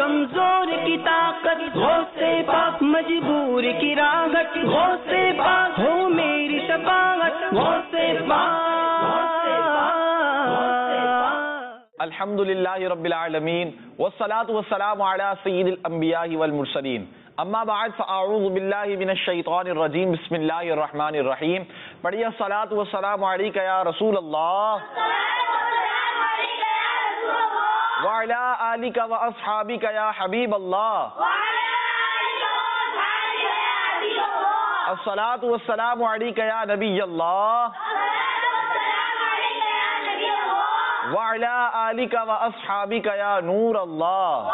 کمزور کی طاقت غوث پاک، مجبور کی راحت غوث پاک، ہو میری شفاعت غوث پاک۔ الحمدللہ رب العالمین والصلاة والسلام علی سید الانبیاء والمرسلین، اما بعد فاعوذ باللہ من الشیطان الرجیم، بسم اللہ الرحمن الرحیم۔ پڑھیے الصلاة والسلام علیک یا رسول اللہ وعلی آلک واصحابک یا حبیب اللہ، الصلاة والسلام علیک یا نبی اللہ وعلی آلک واصحابک یا نور اللہ۔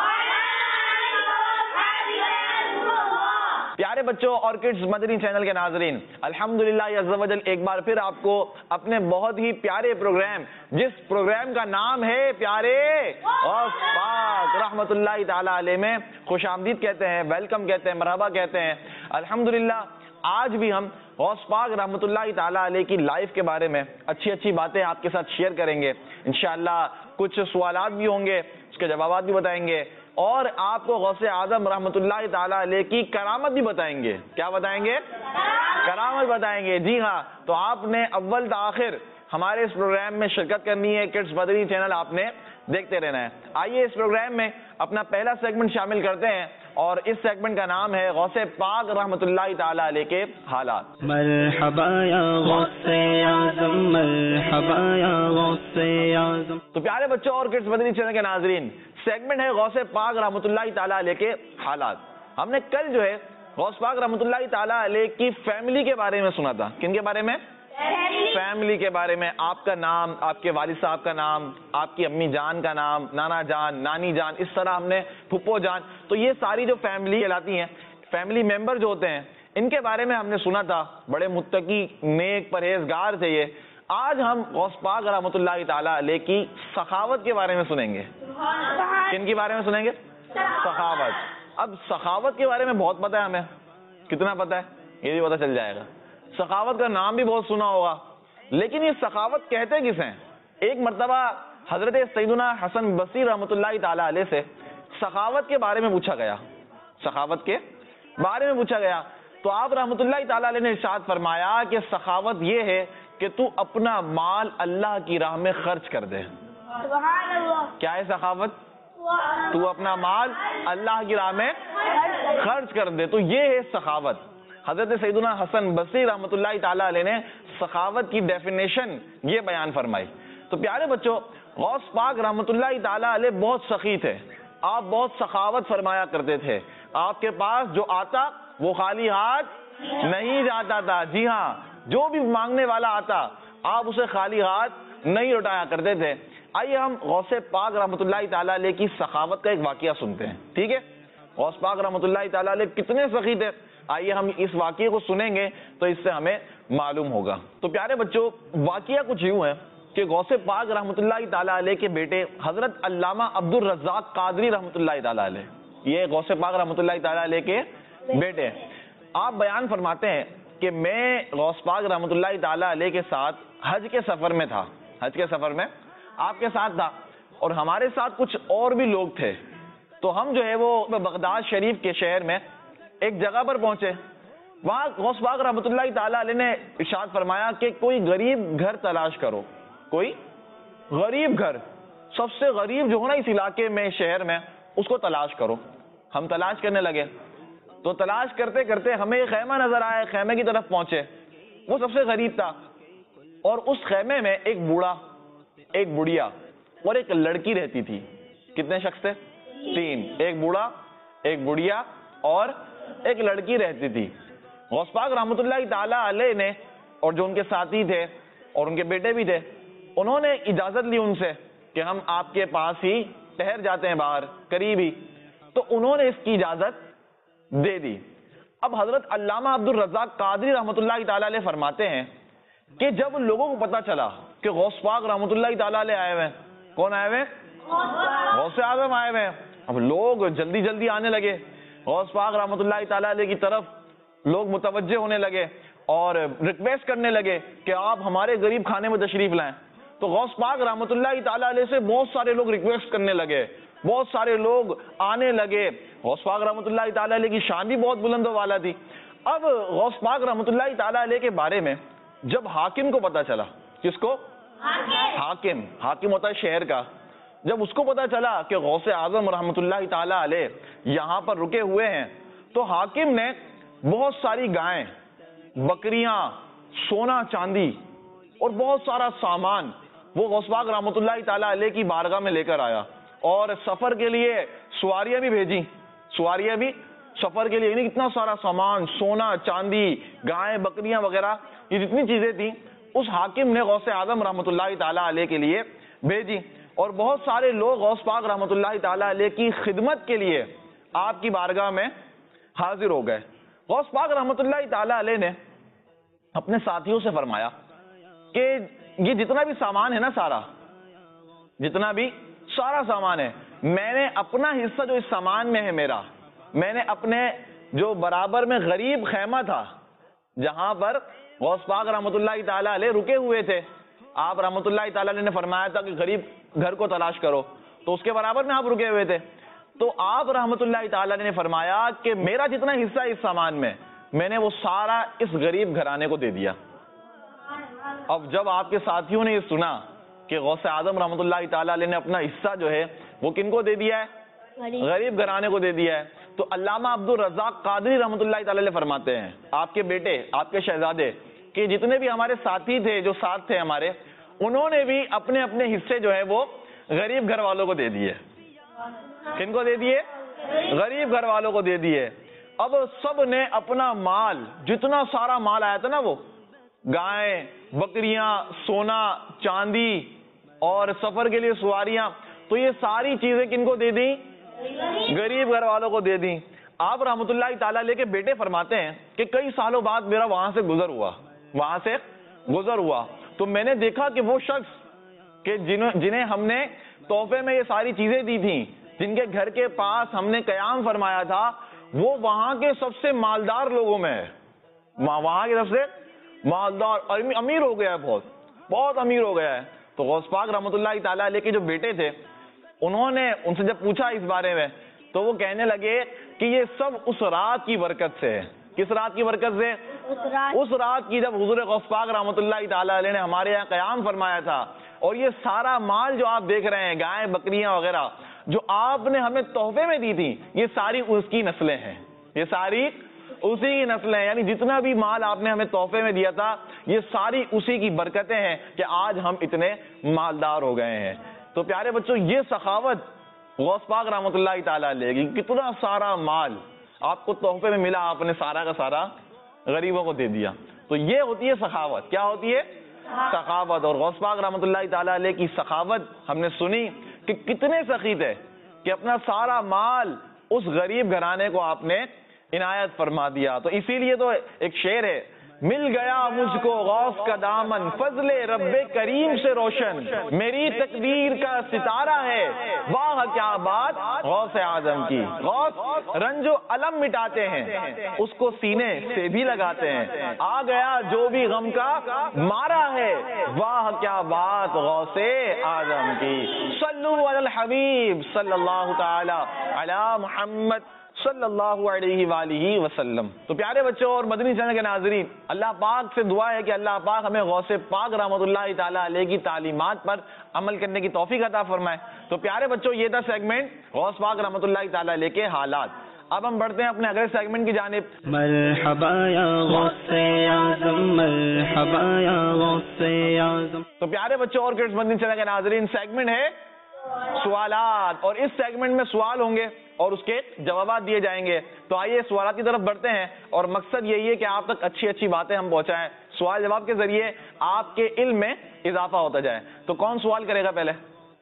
پیارے بچوں اور کڈز مدنی چینل کے ناظرین، الحمدللہ عز و جل ایک بار پھر آپ کو اپنے بہت ہی پیارے پروگرام، جس پروگرام کا نام ہے پیارے غوث پاک رحمت اللہ تعالی علیہ میں خوش آمدید کہتے ہیں، ویلکم کہتے ہیں، مرحبا کہتے ہیں۔ الحمدللہ آج بھی ہم غوث پاک رحمت اللہ تعالی علیہ کی لائف کے بارے میں اچھی اچھی باتیں آپ کے ساتھ شیئر کریں گے انشاءاللہ۔ کچھ سوالات بھی ہوں گے، اس کے جوابات بھی بتائیں گے، اور آپ کو غوث اعظم رحمت اللہ تعالی علیہ کی کرامت بھی بتائیں گے۔ کیا بتائیں گے؟ کرامت بتائیں گے، جی ہاں۔ تو آپ نے اول تاخیر ہمارے اس پروگرام میں شرکت کرنی ہے، کڈز مدنی چینل آپ نے دیکھتے رہنا ہے۔ آئیے اس پروگرام میں اپنا پہلا سیگمنٹ شامل کرتے ہیں، اور اس سیگمنٹ کا نام ہے غوث پاک رحمت اللہ تعالی علیہ کے حالات۔ مرحبا یا غوث اعظم، مرحبا یا غوث اعظم۔ تو پیارے بچوں اور کڈز مدنی چینل کے ناظرین، سیگمنٹ ہے غوث پاک رحمت اللہ تعالی علیہ کے حالات۔ ہم نے کل جو ہے غوث پاک رحمت اللہ تعالی علیہ کی فیملی کے بارے میں سنا تھا۔ کن کے بارے میں؟ فیملی کے بارے میں۔ آپ کا نام، آپ کے والد صاحب کا نام، آپ کی امی جان کا نام، نانا جان، نانی جان، اس طرح ہم نے پھپھو جان، تو یہ ساری جو فیملی کہلاتی ہیں، فیملی ممبر جو ہوتے ہیں، ان کے بارے میں ہم نے سنا تھا۔ بڑے متقی، نیک، پرہیزگار تھے یہ۔ آج ہم غوث پاک رحمت اللہ تعالی علیہ کی سخاوت کے بارے میں سنیں گے۔ کن کے بارے میں سنیں گے؟ سخاوت۔ اب سخاوت کے بارے میں بہت پتہ ہے ہمیں، کتنا پتہ ہے یہ بھی پتہ چل جائے گا۔ سخاوت کا نام بھی بہت سنا ہوگا، لیکن یہ سخاوت کہتے کس ہیں؟ ایک مرتبہ حضرت سیدنا حسن بصری رحمت اللہ تعالی علیہ سے سخاوت کے بارے میں پوچھا گیا، سخاوت کے بارے میں پوچھا گیا، تو آپ رحمت اللہ تعالی علیہ نے ارشاد فرمایا کہ سخاوت یہ ہے کہ تو اپنا مال اللہ کی راہ میں خرچ کر دے۔ سبحان اللہ۔ کیا ہے سخاوت؟ تو اپنا مال اللہ کی راہ میں خرچ کر دے، تو یہ ہے سخاوت۔ حضرت سیدنا حسن بصری رحمت اللہ تعالی علیہ نے سخاوت کی ڈیفینیشن یہ بیان فرمائی۔ تو پیارے بچوں، غوث پاک رحمت اللہ تعالی علیہ بہت سخی تھے، آپ بہت سخاوت فرمایا کرتے تھے۔ آپ کے پاس جو آتا وہ خالی ہاتھ نہیں جاتا تھا، جی ہاں، جو بھی مانگنے والا آتا آپ اسے خالی ہاتھ نہیں لوٹایا کرتے تھے۔ آئیے ہم غوث پاک رحمت اللہ تعالی علیہ کی سخاوت کا ایک واقعہ سنتے ہیں، ٹھیک ہے؟ غوث پاک رحمت اللہ تعالی علیہ کتنے سخی تھے، آئیے ہم اس واقعے کو سنیں گے تو اس سے ہمیں معلوم ہوگا۔ تو پیارے بچوں، واقعہ کچھ یوں ہے کہ غوث پاک رحمت اللہ تعالی علیہ کے بیٹے حضرت علامہ عبد الرزاق قادری رحمت اللہ تعالی علیہ، یہ غوث پاک رحمت اللہ تعالی علیہ کے بیٹے ہیں۔ آپ بیان فرماتے ہیں کہ میں غوث پاک رحمت اللہ تعالی علیہ کے ساتھ حج کے سفر میں تھا، حج کے سفر میں آپ کے ساتھ تھا، اور ہمارے ساتھ کچھ اور بھی لوگ تھے۔ تو ہم جو ہے وہ بغداد شریف کے شہر میں ایک جگہ پر پہنچے، وہاں غوث پاک رحمت اللہ تعالی علیہ نے ارشاد فرمایا کہ کوئی غریب گھر تلاش کرو، کوئی غریب گھر، سب سے غریب جو ہو نا اس علاقے میں، شہر میں، اس کو تلاش کرو۔ ہم تلاش کرنے لگے، تو تلاش کرتے کرتے ہمیں ایک خیمہ نظر آیا، خیمے کی طرف پہنچے، وہ سب سے غریب تھا، اور اس خیمے میں ایک بوڑھا، ایک بڑھیا اور ایک لڑکی رہتی تھی۔ کتنے شخص تھے؟ تین، ایک بوڑھا، ایک بڑھیا اور ایک لڑکی رہتی تھی۔ غوث پاک رحمت اللہ تعالی علیہ نے، اور جو ان کے ساتھی تھے اور ان کے بیٹے بھی تھے، انہوں نے اجازت لی ان سے کہ ہم آپ کے پاس ہی ٹھہر جاتے ہیں، باہر قریب ہی، تو انہوں نے اس کی اجازت دے دی۔ اب حضرت علامہ عبد الرزاق قادری رحمت اللہ تعالی علیہ فرماتے ہیں کہ جب لوگوں کو پتا چلا کہ غوث پاک رحمت اللہ تعالی علیہ آئے ہوئے، کون آئے ہوئے؟ غوث اعظم آئے ہوئے، اب لوگ جلدی جلدی آنے لگے غوث پاک رحمت اللہ تعالی علیہ کی طرف، لوگ متوجہ ہونے لگے اور ریکویسٹ کرنے لگے کہ آپ ہمارے غریب خانے میں تشریف لائیں۔ تو غوث پاک رحمت اللہ تعالی علیہ سے بہت سارے لوگ ریکویسٹ کرنے لگے، بہت سارے لوگ آنے لگے. غوث پاک رحمۃ اللہ تعالی علیہ کی شان بھی بہت بلند و والا تھی. اب غوث پاک رحمۃ اللہ تعالی علیہ کے بارے میں جب حاکم کو پتا چلا, کس کو؟ حاکم ہوتا ہے شہر کا. جب اس کو پتا چلا کہ غوث اعظم رحمۃ اللہ تعالی علیہ یہاں پر رکے ہوئے ہیں, تو حاکم نے بہت ساری گائیں, بکریاں, سونا چاندی اور بہت سارا سامان وہ غوث پاک رحمۃ اللہ تعالی علیہ کی بارگاہ میں لے کر آیا, اور سفر کے لیے سواریاں بھی بھیجی. سواریاں بھی سفر کے لیے, یعنی اتنا سارا سامان, سونا چاندی, گائیں بکریاں وغیرہ, یہ جتنی چیزیں تھیں اس حاکم نے غوث اعظم رحمۃ اللہ تعالی علیہ کے لیے بھیجی. اور بہت سارے لوگ غوث پاک رحمۃ اللہ تعالی علیہ کی خدمت کے لیے آپ کی بارگاہ میں حاضر ہو گئے. غوث پاک رحمۃ اللہ تعالی علیہ نے اپنے ساتھیوں سے فرمایا کہ یہ جتنا بھی سامان ہے نا, جتنا بھی سارا سامان ہے, میں نے اپنا حصہ جو اس سامان میں ہے میرا, میں نے اپنے جو برابر میں غریب خیمہ تھا جہاں پر غوث پاک رحمۃ اللہ تعالی علیہ رکے ہوئے تھے, آپ رحمۃ اللہ تعالی علیہ نے فرمایا تھا کہ غریب گھر کو تلاش کرو, تو اس کے برابر میں آپ رکے ہوئے تھے. تو آپ رحمۃ اللہ تعالی علیہ نے فرمایا کہ میرا جتنا حصہ اس سامان میں نے وہ سارا اس غریب گھرانے کو دے دیا. اب جب آپ کے ساتھیوں نے یہ سنا کہ غوث اعظم رحمۃ اللہ تعالی علیہ نے اپنا حصہ جو ہے وہ کن کو دے دیا ہے؟ غریب گھرانے کو دے دیا ہے. تو علامہ عبد الرزاق قادری رحمۃ اللہ تعالی علیہ فرماتے ہیں, آپ کے بیٹے, آپ کے شہزادے, کہ جتنے بھی ہمارے ساتھی تھے جو ساتھ تھے ہمارے, انہوں نے بھی اپنے اپنے حصے جو ہے وہ غریب گھر والوں کو دے دیے. کن کو دے دیے؟ غریب گھر والوں کو دے دیے. اب سب نے اپنا مال, جتنا سارا مال آیا تھا نا, وہ گائیں بکریاں, سونا چاندی اور سفر کے لیے سواریاں, تو یہ ساری چیزیں کن کو دے دیں؟ غریب گھر والوں کو دے دیں. آپ رحمۃ اللہ تعالی علیہ کے بیٹے فرماتے ہیں کہ کئی سالوں بعد میرا وہاں سے گزر ہوا تو میں نے دیکھا کہ وہ شخص کہ جنہیں ہم نے تحفے میں یہ ساری چیزیں دی تھیں, جن کے گھر کے پاس ہم نے قیام فرمایا تھا, وہ وہاں کے سب سے مالدار لوگوں میں ہے, وہاں کے سب سے مالدار, امیر ہو گیا ہے, بہت امیر ہو گیا ہے. تو غوث پاک رحمۃ اللہ تعالی علیہ کے جو بیٹے تھے, انہوں نے ان سے جب پوچھا اس بارے میں, تو وہ کہنے لگے کہ یہ سب اس رات کی برکت سے ہے. کس رات کی برکت سے؟ اس رات کی جب حضور غوث پاک رحمۃ اللہ تعالی علیہ نے ہمارے یہاں قیام فرمایا تھا. اور یہ سارا مال جو آپ دیکھ رہے ہیں, گائیں بکریاں وغیرہ جو آپ نے ہمیں تحفے میں دی تھی, یہ ساری اس کی نسلیں ہیں, یہ ساری اسی کی نسلیں ہیں. یعنی جتنا بھی مال آپ نے ہمیں تحفے میں دیا تھا, یہ ساری اسی کی برکتیں ہیں کہ آج ہم اتنے مالدار ہو گئے ہیں. تو پیارے بچوں, یہ سخاوت غوث پاک رحمۃ اللہ تعالی علیہ کی, کتنا سارا مال آپ کو تحفے میں ملا, آپ نے سارا کا سارا غریبوں کو دے دیا. تو یہ ہوتی ہے سخاوت. کیا ہوتی ہے؟ سخاوت. اور غوث پاک رحمۃ اللہ تعالی علیہ کی سخاوت ہم نے سنی کہ کتنے سخی تھے کہ اپنا سارا مال اس غریب گھرانے کو آپ نے عنایت فرما دیا. تو اسی لیے تو ایک شعر ہے, مل گیا مجھ کو غوث کا دامن, فضل رب کریم سے روشن, میری تقدیر کا ستارہ ہے, واہ کیا بات غوث اعظم کی. غوث رنج و علم مٹاتے ہیں, اس کو سینے سے بھی لگاتے ہیں, آ گیا جو بھی غم کا مارا ہے, واہ کیا بات غوث اعظم کی. صلو علی الحبیب صلی اللہ تعالی علی محمد صلی اللہ علیہ وآلہ وسلم. تو پیارے بچوں اور مدنی چینل کے ناظرین, اللہ پاک سے دعا ہے کہ اللہ پاک ہمیں غوث پاک رحمۃ اللہ تعالی علیہ کی تعلیمات پر عمل کرنے کی توفیق عطا فرمائے. تو پیارے بچوں, یہ تھا سیگمنٹ غوث پاک رحمۃ اللہ تعالی علیہ کے حالات. اب ہم بڑھتے ہیں اپنے اگلے سیگمنٹ کی جانب. مرحبا یا غوث اعظم, مرحبا یا غوث اعظم. تو پیارے بچوں اور کڈز مدنی چینل کے ناظرین, سیگمنٹ ہے سوالات, اور اس سیگمنٹ میں سوال ہوں گے اور اس کے جوابات دیے جائیں گے. تو آئیے سوالات کی طرف بڑھتے ہیں, اور مقصد یہی ہے کہ آپ تک اچھی اچھی باتیں ہم پہنچائیں, سوال جواب کے ذریعے آپ کے علم میں اضافہ ہوتا جائے. تو کون سوال کرے گا پہلے؟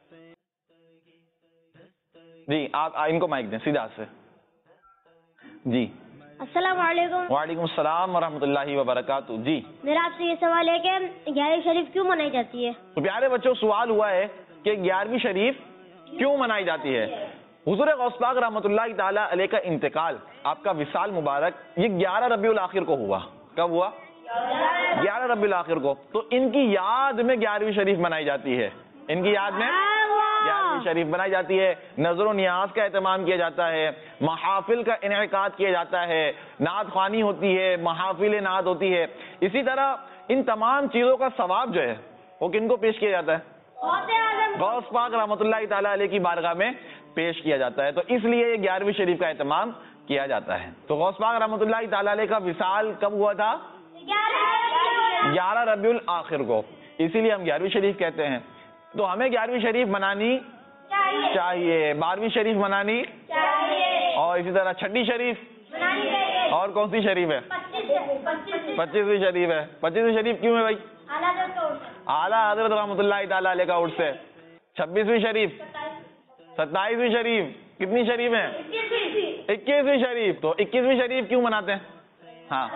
جی آپ ان کو مائک دیں سیدھا سے. جی السلام علیکم. وعلیکم السلام ورحمۃ اللہ وبرکاتہ. جی میرا آپ سے یہ سوال ہے کہ 11 شریف کیوں منائی جاتی ہے؟ تو پیارے بچوں, سوال ہوا ہے کہ 11ویں شریف کیوں منائی جاتی ہے. حضور غوث پاک رحمۃ اللہ تعالی علیہ کا انتقال, آپ کا وصال مبارک, یہ 11 ربیع الاخر کو ہوا. کب ہوا؟ 11 ربیع الاخر کو. تو ان کی یاد میں 11ویں شریف منائی جاتی ہے, ان کی یاد میں ग्यारहवीं शरीफ बनाई जाती है, नजर و نیاز کا اہتمام کیا جاتا ہے, محافل کا انعقاد کیا جاتا ہے, نعت خوانی ہوتی ہے, محافل نعت ہوتی ہے. اسی طرح ان تمام چیزوں کا ثواب جو ہے وہ کن کو پیش کیا جاتا ہے؟ غوث پاک رحمۃ اللہ تعالیٰ علیہ کی بارگاہ میں پیش کیا جاتا ہے. تو اس لیے یہ 11ویں شریف کا اہتمام کیا جاتا ہے. تو غوث پاک رحمۃ اللہ تعالیٰ علیہ کا وصال کب ہوا تھا؟ 11 ربیع الاخر کو, اسی لیے ہم 11ویں شریف کہتے ہیں. تو ہمیں 11ویں شریف منانی چاہیے, 12ویں شریف منانی چاہیے, اور اسی طرح 6 شریف, اور کون سی شریف ہے؟ 25ویں شریف ہے. 25ویں شریف کیوں ہے بھائی؟ اعلیٰ حضرت رحمۃ اللہ تعالیٰ علیہ کا عرس ہے. 26ویں شریف, 27ویں شریف, کتنی شریف ہیں؟ 21ویں شریف. تو 21ویں شریف کیوں مناتے ہیں؟ ہاں,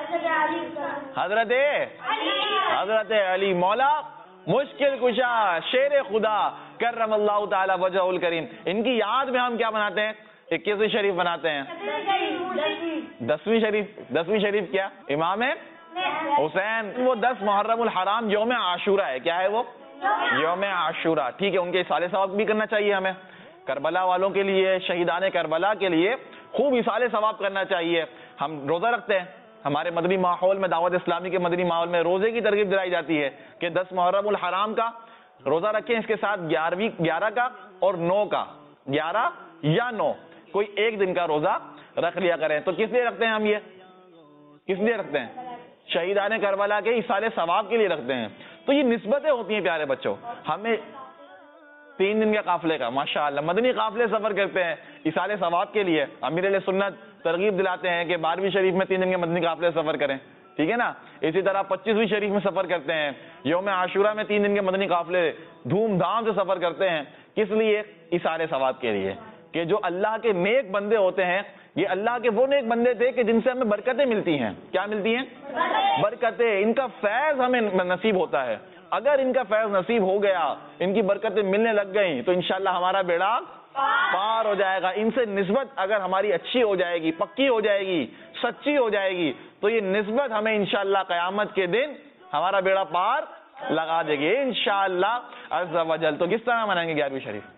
حضرت علی مولا مشکل کشا شیر خدا کرم اللہ تعالی وجہ الکریم, ان کی یاد میں ہم کیا بناتے ہیں؟ 21ویں شریف بناتے ہیں. 10ویں شریف, 10ویں شریف کیا؟ امام حسین. وہ 10 محرم الحرام یوم عاشورہ ہے. کیا ہے وہ؟ یوم عاشورہ. ٹھیک ہے, ان کے اصال ثواب بھی کرنا چاہیے ہمیں. کربلا والوں کے لیے, شہیدان کربلا کے لیے خوب اصال ثواب کرنا چاہیے. ہم روزہ رکھتے ہیں, ہمارے مدنی ماحول میں, دعوت اسلامی کے مدنی ماحول میں روزے کی ترغیب دلائی جاتی ہے کہ 10 محرم الحرام کا روزہ رکھیں, اس کے ساتھ 11 کا اور 9 کا, 11 یا 9 کوئی ایک دن کا روزہ رکھ لیا کریں. تو کس لیے رکھتے ہیں ہم؟ یہ کس لیے رکھتے ہیں؟ شہیدان کربلا کے اصال ثواب کے لیے رکھتے ہیں. تو یہ نسبتیں ہوتی ہیں پیارے بچوں. ہمیں 3 دن کے قافلے کا, ماشاءاللہ مدنی قافلے سفر کرتے ہیں اصال ثواب کے لیے. امیر علیہ سنت ترغیب دلاتے ہیں کہ 12ویں شریف میں 3 دن کے مدنی قافلے سفر کریں. ٹھیک ہے نا. اسی طرح 25ویں شریف میں سفر کرتے ہیں, یوم عاشورہ میں 3 دن کے مدنی قافلے دھوم دھام سے سفر کرتے ہیں. کس لیے؟ اصال ثواب کے لیے, کہ جو اللہ کے نیک بندے ہوتے ہیں, یہ اللہ کے وہ نیک بندے تھے کہ جن سے ہمیں برکتیں ملتی ہیں. کیا ملتی ہیں؟ برکتیں. ان کا فیض ہمیں نصیب ہوتا ہے. اگر ان کا فیض نصیب ہو گیا, ان کی برکتیں ملنے لگ گئیں, تو انشاءاللہ ہمارا بیڑا پار ہو جائے گا. ان سے نسبت اگر ہماری اچھی ہو جائے گی, پکی ہو جائے گی, سچی ہو جائے گی, تو یہ نسبت ہمیں انشاءاللہ قیامت کے دن ہمارا بیڑا پار لگا دے گی انشاءاللہ عز و جل. تو کس طرح منائیں گے 11ویں شریف؟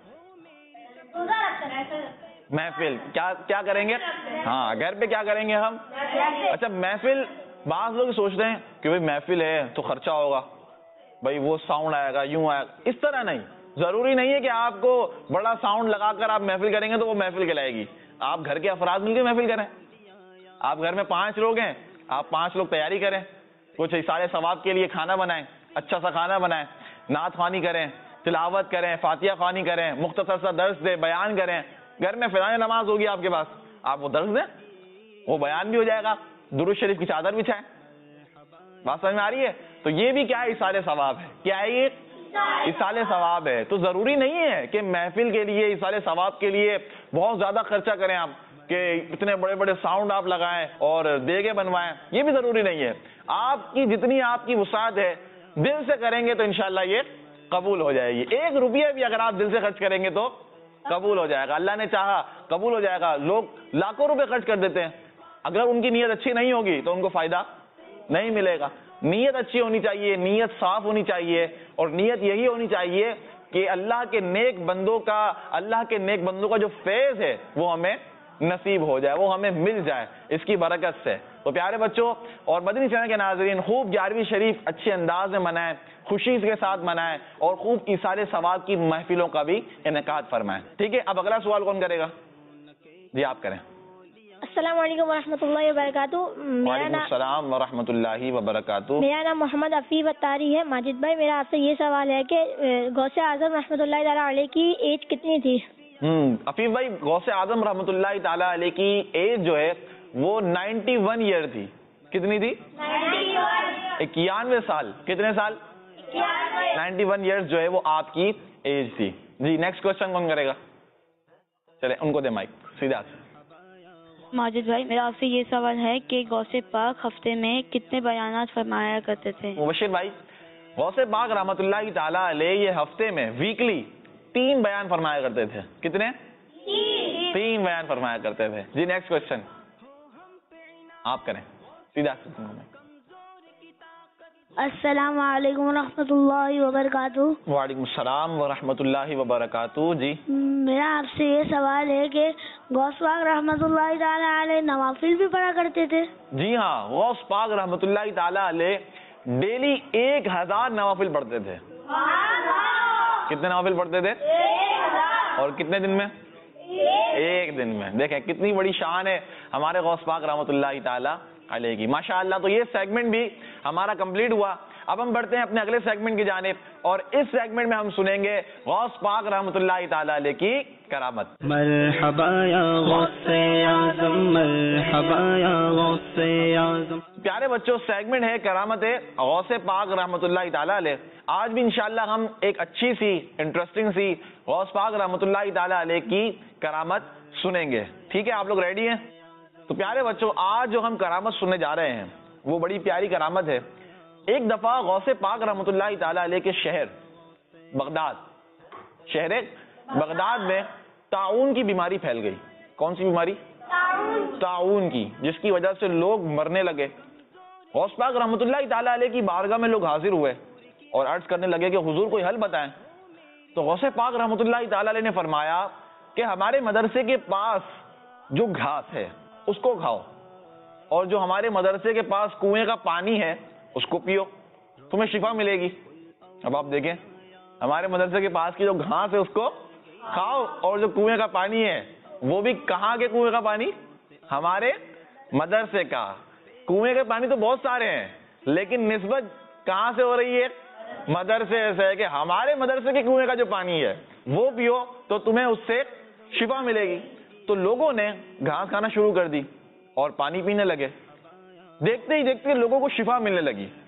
محفل. کیا کریں گے؟ ہاں, گھر پہ کیا کریں گے ہم؟ اچھا محفل, بعض لوگ سوچتے ہیں کہ بھئی محفل ہے تو خرچہ ہوگا, بھئی وہ ساؤنڈ آئے گا, یوں آئے گا. اس طرح نہیں. ضروری نہیں ہے کہ آپ کو بڑا ساؤنڈ لگا کر آپ محفل کریں گے تو وہ محفل کہلائے گی. آپ گھر کے افراد مل کے محفل کریں. آپ گھر میں 5 لوگ ہیں, آپ 5 لوگ تیاری کریں, کچھ اصال ثواب کے لیے کھانا بنائیں, اچھا سا کھانا بنائیں, نعت خوانی کریں, تلاوت کریں, فاتحہ خوانی کریں, مختصر سا درس دیں, بیان کریں. گھر میں فلاں نماز ہوگی آپ کے پاس, آپ وہ درس دیں, وہ بیان بھی ہو جائے گا, درود شریف کی چادر بچھائیں. بات سمجھ میں آ رہی ہے؟ تو یہ بھی کیا ہے؟ اصال ثواب ہے. کیا ہے یہ؟ اصال ثواب ہے. تو ضروری نہیں ہے کہ محفل کے لیے, اصال ثواب کے لیے بہت زیادہ خرچہ کریں آپ, کہ اتنے بڑے بڑے ساؤنڈ آپ لگائیں اور دیگیں بنوائیں. یہ بھی ضروری نہیں ہے. آپ کی جتنی آپ کی وسعت ہے, دل سے کریں گے تو انشاءاللہ یہ قبول ہو جائے گی. 1 روپیہ بھی اگر آپ دل سے خرچ کریں گے تو قبول ہو جائے گا. اللہ نے چاہا قبول ہو جائے گا. لوگ لاکھوں روپے خرچ کر دیتے ہیں, اگر ان کی نیت اچھی نہیں ہوگی تو ان کو فائدہ نہیں ملے گا. نیت اچھی ہونی چاہیے, نیت صاف ہونی چاہیے, اور نیت یہی ہونی چاہیے کہ اللہ کے نیک بندوں کا جو فیض ہے وہ ہمیں نصیب ہو جائے, وہ ہمیں مل جائے اس کی برکت سے. تو پیارے بچوں اور مدنی چینل کے ناظرین, خوب 11ویں شریف اچھے انداز میں منائیں, خوشی کے ساتھ منائیں, اور خوب اصال ثواب کی محفلوں کا بھی انعقاد فرمائیں. ٹھیک ہے. اب اگلا سوال کون کرے گا؟ جی آپ کریں. السلام علیکم ورحمۃ اللہ وبرکاتہ. وعلیکم السلام ورحمۃ اللہ وبرکاتہ. میرا نام محمد عفیف اتاری ہے. ماجد بھائی, میرا آپ سے یہ سوال ہے کہ غوث اعظم رحمۃ اللہ تعالیٰ علیہ کی ایج کتنی تھی؟ عفیف بھائی, غوث اعظم رحمۃ اللہ تعالیٰ علیہ کی ایج جو ہے وہ 91 ایئر تھی. کتنی تھی؟ 91 سال. کتنے سال؟ 91 ایئرز جو ہے وہ آپ کی ایج تھی. جی نیکسٹ کوشچن کون کرے گا؟ چلے ان کو دے مائک سیدھا. ماجد بھائی, میرا آپ سے یہ سوال ہے کہ غوث پاک ہفتے میں کتنے بیانات فرمایا کرتے تھے؟ مبشر بھائی, غوث پاک رحمۃ اللہ تعالیٰ علیہ یہ ہفتے میں ویکلی 3 بیان فرمایا کرتے تھے. کتنے؟ 3 بیان فرمایا کرتے تھے. جی نیکسٹ کوشچن آپ کریں سیدھا. السلام علیکم ورحمۃ اللہ وبرکاتہ. وعلیکم السلام ورحمۃ اللہ وبرکاتہ. جی میرا آپ سے یہ سوال ہے کہ غوث پاک رحمۃ اللہ تعالی علیہ نوافل بھی پڑھا کرتے تھے؟ جی ہاں، غوث پاک رحمۃ اللہ تعالی علیہ ڈیلی 1000 نوافل پڑھتے تھے. کتنے نوافل پڑھتے تھے؟ اور کتنے دن میں؟ ایک دن میں. دیکھیں کتنی بڑی شان ہے ہمارے غوث پاک رحمۃ اللہ تعالی علیہ کی، ماشاء اللہ. تو یہ سیگمنٹ بھی ہمارا کمپلیٹ ہوا. اب ہم بڑھتے ہیں اپنے اگلے سیگمنٹ کی جانب، اور اس سیگمنٹ میں ہم سنیں گے غوث پاک رحمۃ اللہ تعالی علیہ کی کرامت. مرحبا یا غوث اعظم، مرحبا یا غوث اعظم. پیارے بچوں، سیگمنٹ ہے کرامت غوث پاک رحمۃ اللہ تعالی علیہ. آج بھی انشاءاللہ ہم ایک اچھی سی انٹرسٹنگ سی غوث پاک رحمۃ اللہ تعالی علیہ کی کرامت سنیں گے. ٹھیک ہے، آپ لوگ ریڈی ہیں؟ تو پیارے بچوں، آج جو ہم کرامت سننے جا رہے ہیں وہ بڑی پیاری کرامت ہے. ایک دفعہ غوث پاک رحمۃ اللہ تعالی علیہ کے شہر بغداد میں طاعون کی بیماری پھیل گئی. کون سی بیماری؟ طاعون کی، جس کی وجہ سے لوگ مرنے لگے. غوث پاک رحمۃ اللہ تعالی علیہ کی بارگاہ میں لوگ حاضر ہوئے اور عرض کرنے لگے کہ حضور کوئی حل بتائیں. تو غوث پاک رحمۃ اللہ تعالی علیہ نے فرمایا کہ ہمارے مدرسے کے پاس جو گھاس ہے اس کو کھاؤ، اور جو ہمارے مدرسے کے پاس کنویں کا پانی ہے اس کو پیو، تمہیں شفا ملے گی. اب آپ دیکھیں، ہمارے مدرسے کے پاس کی جو گھاس ہے اس کو کھاؤ، اور جو کنویں کا پانی ہے وہ بھی کہاں کے کنویں کا پانی؟ ہمارے مدرسے کا. کنویں کے پانی تو بہت سارے ہیں، لیکن نسبت کہاں سے ہو رہی ہے؟ مدرسے سے ہے کہ ہمارے مدرسے کے کنویں کا جو پانی ہے وہ پیو تو تمہیں اس سے شفا ملے گی. تو لوگوں نے گھاس کھانا شروع کر دی اور پانی پینے لگے. دیکھتے ہی دیکھتے لوگوں کو شفا ملنے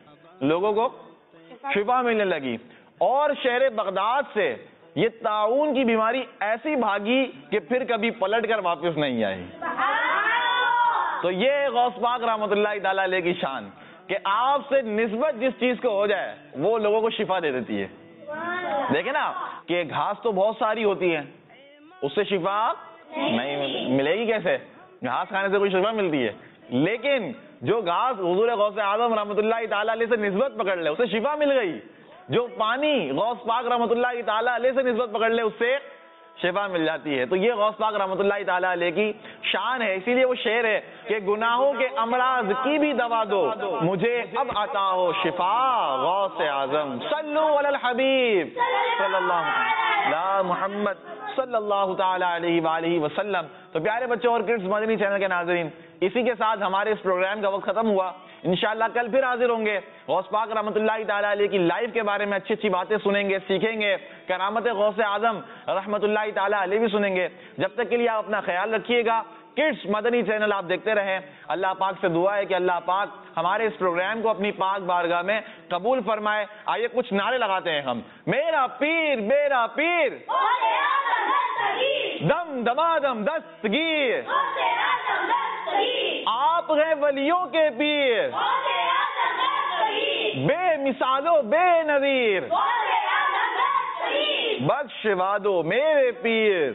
لگی، اور شہر بغداد سے یہ طاعون کی بیماری ایسی بھاگی کہ پھر کبھی پلٹ کر واپس نہیں آئی. تو یہ غوث پاک رحمۃ اللہ تعالی علیہ کی شان کہ آپ سے نسبت جس چیز کو ہو جائے وہ لوگوں کو شفا دے دیتی ہے. دیکھیں نا کہ گھاس تو بہت ساری ہوتی ہے، اس سے شفا نہیں ملے گی. کیسے؟ گھاس کھانے سے کوئی شفا ملتی ہے، لیکن جو گھاس حضور غوث اعظم رحمۃ اللہ تعالی علیہ سے نسبت پکڑ لے اسے شفا مل گئی. جو پانی غوث پاک رحمۃ اللہ تعالی علیہ سے نسبت پکڑ لے اس سے شفا مل جاتی ہے. تو یہ غوث پاک رحمۃ اللہ تعالی علیہ کی شان ہے. اسی لیے وہ شعر ہے کہ گناہوں کے امراض کی بھی دوا دو، مجھے اب عطا ہو شفا غوث اعظم. صلو علی الحبیب صلی اللہ علی محمد صلی اللہ تعالی علیہ وآلہ وسلم. تو پیارے بچوں اور کڈز مدنی چینل کے ناظرین، اسی کے ساتھ ہمارے اس پروگرام کا وقت ختم ہوا. انشاءاللہ کل پھر حاضر ہوں گے. غوث پاک رحمۃ اللہ تعالی علیہ کی لائف کے بارے میں اچھی اچھی باتیں سنیں گے، سیکھیں گے. کرامت غوث اعظم رحمۃ اللہ تعالی علیہ بھی سنیں گے. جب تک کے لیے آپ اپنا خیال رکھیے گا. کڈز مدنی چینل آپ دیکھتے رہیں. اللہ پاک سے دعا ہے کہ اللہ پاک ہمارے اس پروگرام کو اپنی پاک بارگاہ میں قبول فرمائے. آئیے کچھ نعرے لگاتے ہیں ہم. میرا پیر میرا پیر، دم دمادم دستگیر، آپ ہیں ولیوں کے پیر، بے مثالو بے نظیر، بخش وادو میرے پیر،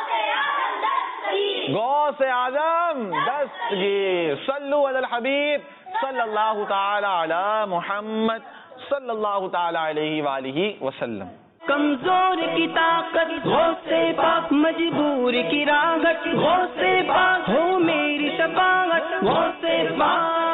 غوث اعظم دستگیر. صلو علی الحبیب صلی اللہ تعالی علی محمد صلی اللہ تعالی علیہ وآلہ وسلم. کمزور کی طاقت غوث پاک، مجبور کی راحت غوث پاک، ہو میری شفاعت غوث پاک.